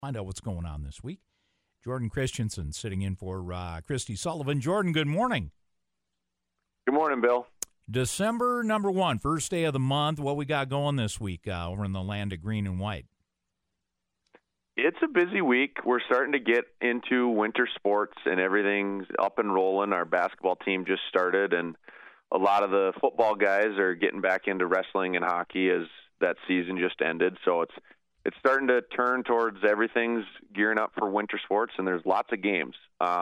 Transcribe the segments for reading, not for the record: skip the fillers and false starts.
Find out what's going on this week. Jordan Christensen sitting in for Christy Sullivan. Jordan, good morning. Good morning, Bill. December number 1, first day of the month. What we got going this week over in the land of green and white? It's a busy week. We're starting to get into winter sports, and everything's up and rolling. Our basketball team just started, and a lot of the football guys are getting back into wrestling and hockey as that season just ended. So it's starting to turn towards everything's gearing up for winter sports, and there's lots of games.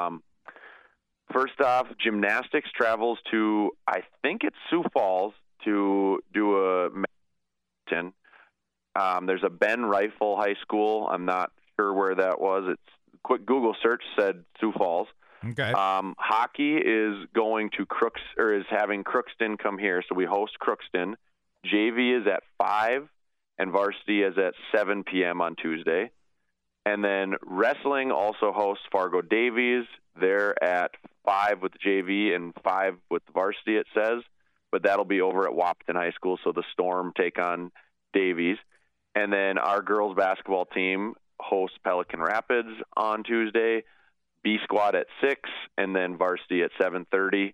First off, gymnastics travels to, I think it's Sioux Falls, to do a marathon. There's a Ben Rifle High School. I'm not sure where that was. It's quick Google search said Sioux Falls. Okay. Hockey is going to is having Crookston come here, so we host Crookston. JV is at 5, and varsity is at 7 p.m. on Tuesday. And then wrestling also hosts Fargo Davies. They're at 5 with the JV and 5 with the varsity, it says. But that'll be over at Wahpeton High School, so the Storm take on Davies. And then our girls basketball team hosts Pelican Rapids on Tuesday, B Squad at 6, and then varsity at 7:30.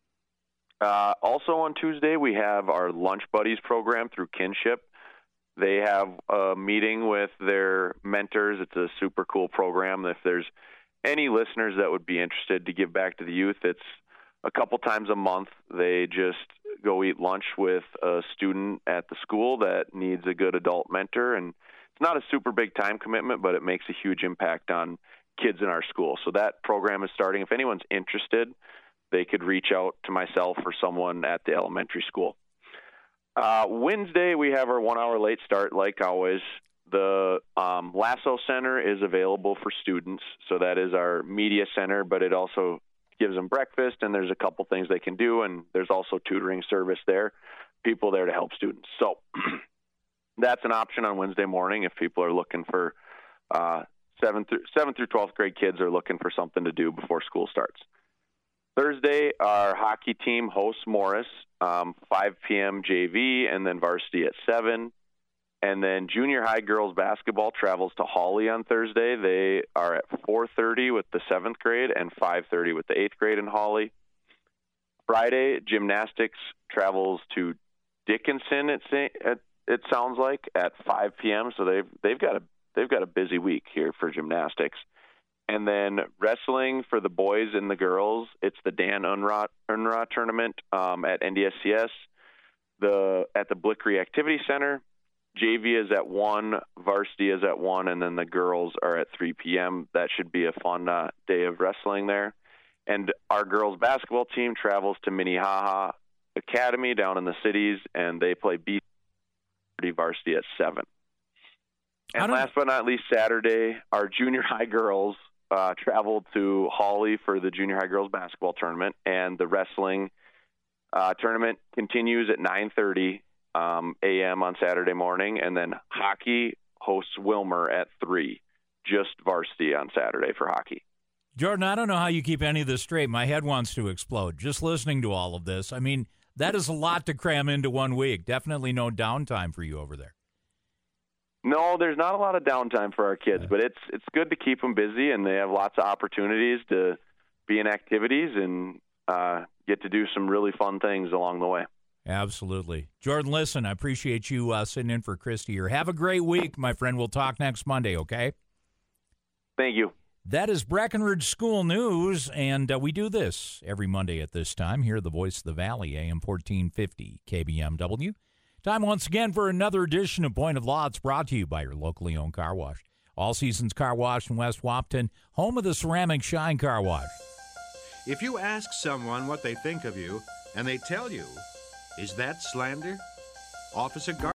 Also on Tuesday, we have our Lunch Buddies program through Kinship. They have a meeting with their mentors. It's a super cool program. If there's any listeners that would be interested to give back to the youth, it's a couple times a month. They just go eat lunch with a student at the school that needs a good adult mentor. And it's not a super big time commitment, but it makes a huge impact on kids in our school. So that program is starting. If anyone's interested, they could reach out to myself or someone at the elementary school. Wednesday, we have our 1 hour late start, like always. The Lasso Center is available for students, so that is our media center, but it also gives them breakfast, and there's a couple things they can do, and there's also tutoring service there, people there to help students. So that's an option on Wednesday morning if people are looking for 7th through 12th grade kids are looking for something to do before school starts. Thursday, our hockey team hosts Morris, 5 p.m. JV, and then varsity at 7. And then junior high girls basketball travels to Hawley on Thursday. They are at 4:30 with the 7th grade and 5:30 with the 8th grade in Hawley. Friday, gymnastics travels to Dickinson. It sounds like at 5 p.m. So they've got a busy week here for gymnastics. And then wrestling for the boys and the girls, it's the Dan Unruh tournament at NDSCS, at the Blickery Activity Center. JV is at 1, varsity is at 1, and then the girls are at 3 p.m. That should be a fun day of wrestling there. And our girls basketball team travels to Minnehaha Academy down in the cities, and they play B varsity at 7. And last but not least, Saturday, our junior high girls traveled to Hawley for the junior high girls basketball tournament, and the wrestling tournament continues at 9:30 a.m. on Saturday morning, and then hockey hosts Wilmer at 3, just varsity on Saturday for hockey. Jordan, I don't know how you keep any of this straight. My head wants to explode just listening to all of this. I mean, that is a lot to cram into 1 week. Definitely no downtime for you over there. No, there's not a lot of downtime for our kids, but it's good to keep them busy, and they have lots of opportunities to be in activities and get to do some really fun things along the way. Absolutely. Jordan, listen, I appreciate you sitting in for Christy here. Have a great week, my friend. We'll talk next Monday, okay? Thank you. That is Breckenridge School News, and we do this every Monday at this time here at the Voice of the Valley, AM 1450 KBMW. Time once again for another edition of Point of Law. It's brought to you by your locally owned car wash. All Seasons Car Wash in West Wahpeton, home of the Ceramic Shine Car Wash. If you ask someone what they think of you, and they tell you, is that slander? Officer